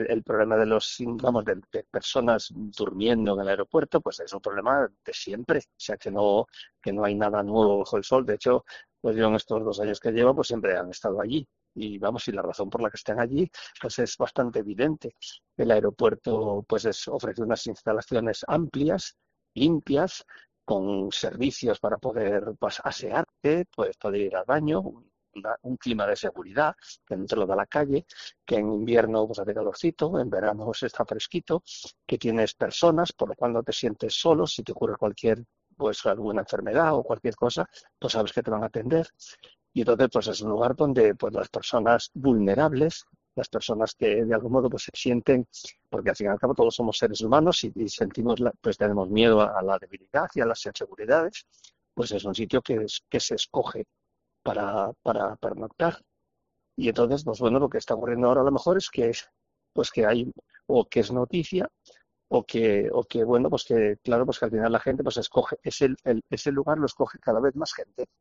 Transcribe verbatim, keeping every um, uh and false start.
el problema de los, vamos, de, de personas durmiendo en el aeropuerto, pues es un problema de siempre. O sea, que no, que no hay nada nuevo bajo el sol. De hecho, pues yo en estos dos años que llevo, pues siempre han estado allí. Y vamos, y la razón por la que estén allí, pues es bastante evidente. El aeropuerto, pues es, ofrece unas instalaciones amplias, limpias, con servicios para poder, pues, asearte, puedes poder ir al baño, una- un clima de seguridad que no te lo da la calle, que en invierno pues hace calorcito, en verano pues, está fresquito, que tienes personas, por lo cual no te sientes solo, si te ocurre cualquier, pues alguna enfermedad o cualquier cosa, pues sabes que te van a atender. Y entonces pues es un lugar donde pues las personas vulnerables, las personas que de algún modo pues se sienten, porque al fin y al cabo todos somos seres humanos y, y sentimos, la- pues tenemos miedo a, a la debilidad y a las inseguridades, pues es un sitio que, es- que se escoge para, para pernoctar. Y entonces, pues bueno, lo que está ocurriendo ahora a lo mejor es que, pues que hay, o que es noticia, o que, o que bueno, pues que claro, pues que al final la gente pues escoge, ese, el, ese lugar lo escoge cada vez más gente.